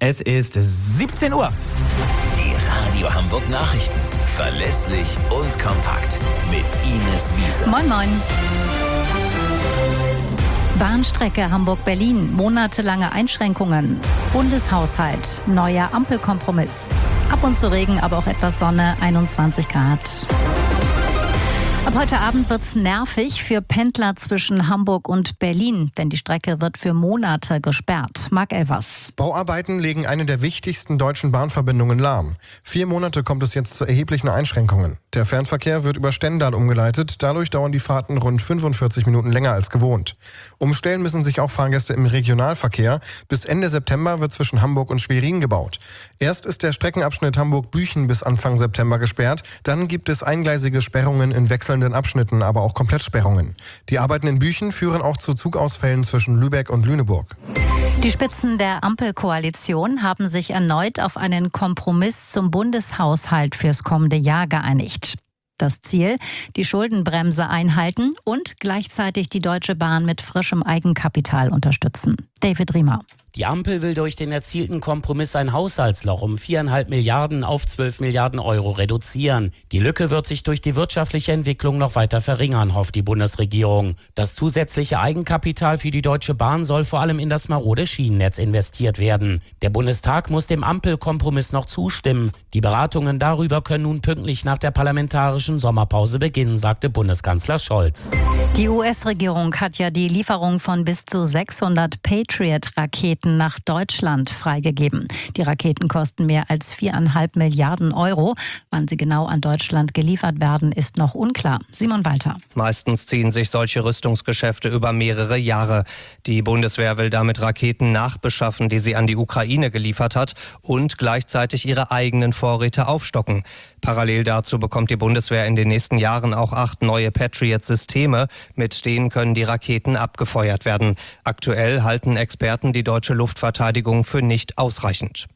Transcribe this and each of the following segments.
Es ist 17 Uhr. Die Radio Hamburg Nachrichten. Verlässlich und kompakt. Mit Ines Wiese. Moin, moin. Bahnstrecke Hamburg-Berlin. Monatelange Einschränkungen. Bundeshaushalt. Neuer Ampelkompromiss. Ab und zu Regen, aber auch etwas Sonne. 21 Grad. Ab heute Abend wird's nervig für Pendler zwischen Hamburg und Berlin, denn die Strecke wird für Monate gesperrt. Marc Elvers. Bauarbeiten legen eine der wichtigsten deutschen Bahnverbindungen lahm. 4 Monate kommt es jetzt zu erheblichen Einschränkungen. Der Fernverkehr wird über Stendal umgeleitet, dadurch dauern die Fahrten rund 45 Minuten länger als gewohnt. Umstellen müssen sich auch Fahrgäste im Regionalverkehr. Bis Ende September wird zwischen Hamburg und Schwerin gebaut. Erst ist der Streckenabschnitt Hamburg-Büchen bis Anfang September gesperrt, dann gibt es eingleisige Sperrungen in wechselnden Abschnitten, aber auch Komplettsperrungen. Die Arbeiten in Büchen führen auch zu Zugausfällen zwischen Lübeck und Lüneburg. Die Spitzen der Ampelkoalition haben sich erneut auf einen Kompromiss zum Bundeshaushalt fürs kommende Jahr geeinigt. Das Ziel, die Schuldenbremse einhalten und gleichzeitig die Deutsche Bahn mit frischem Eigenkapital unterstützen. David Riemer. Die Ampel will durch den erzielten Kompromiss ein Haushaltsloch um 4,5 Milliarden auf 12 Milliarden Euro reduzieren. Die Lücke wird sich durch die wirtschaftliche Entwicklung noch weiter verringern, hofft die Bundesregierung. Das zusätzliche Eigenkapital für die Deutsche Bahn soll vor allem in das marode Schienennetz investiert werden. Der Bundestag muss dem Ampelkompromiss noch zustimmen. Die Beratungen darüber können nun pünktlich nach der parlamentarischen Sommerpause beginnen, sagte Bundeskanzler Scholz. Die US-Regierung hat ja die Lieferung von bis zu 600 Patriot-Raketen nach Deutschland freigegeben. Die Raketen kosten mehr als 4,5 Milliarden Euro. Wann sie genau an Deutschland geliefert werden, ist noch unklar. Simon Walter. Meistens ziehen sich solche Rüstungsgeschäfte über mehrere Jahre. Die Bundeswehr will damit Raketen nachbeschaffen, die sie an die Ukraine geliefert hat, und gleichzeitig ihre eigenen Vorräte aufstocken. Parallel dazu bekommt die Bundeswehr in den nächsten Jahren auch 8 neue Patriot-Systeme. Mit denen können die Raketen abgefeuert werden. Aktuell halten Experten die deutsche Luftverteidigung für nicht ausreichend.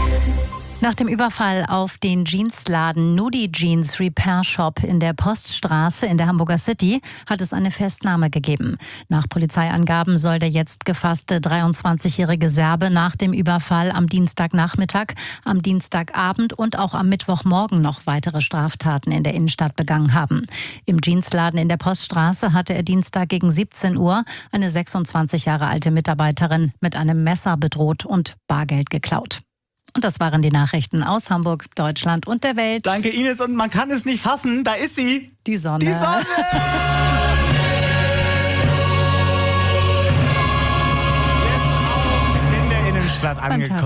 Nach dem Überfall auf den Jeansladen Nudie Jeans Repair Shop in der Poststraße in der Hamburger City hat es eine Festnahme gegeben. Nach Polizeiangaben soll der jetzt gefasste 23-jährige Serbe nach dem Überfall am Dienstagnachmittag, am Dienstagabend und auch am Mittwochmorgen noch weitere Straftaten in der Innenstadt begangen haben. Im Jeansladen in der Poststraße hatte er Dienstag gegen 17 Uhr eine 26 Jahre alte Mitarbeiterin mit einem Messer bedroht und Bargeld geklaut. Und das waren die Nachrichten aus Hamburg, Deutschland und der Welt. Danke, Ines. Und man kann es nicht fassen. Da ist sie. Die Sonne. Die Sonne! Jetzt auch in der Innenstadt angekommen.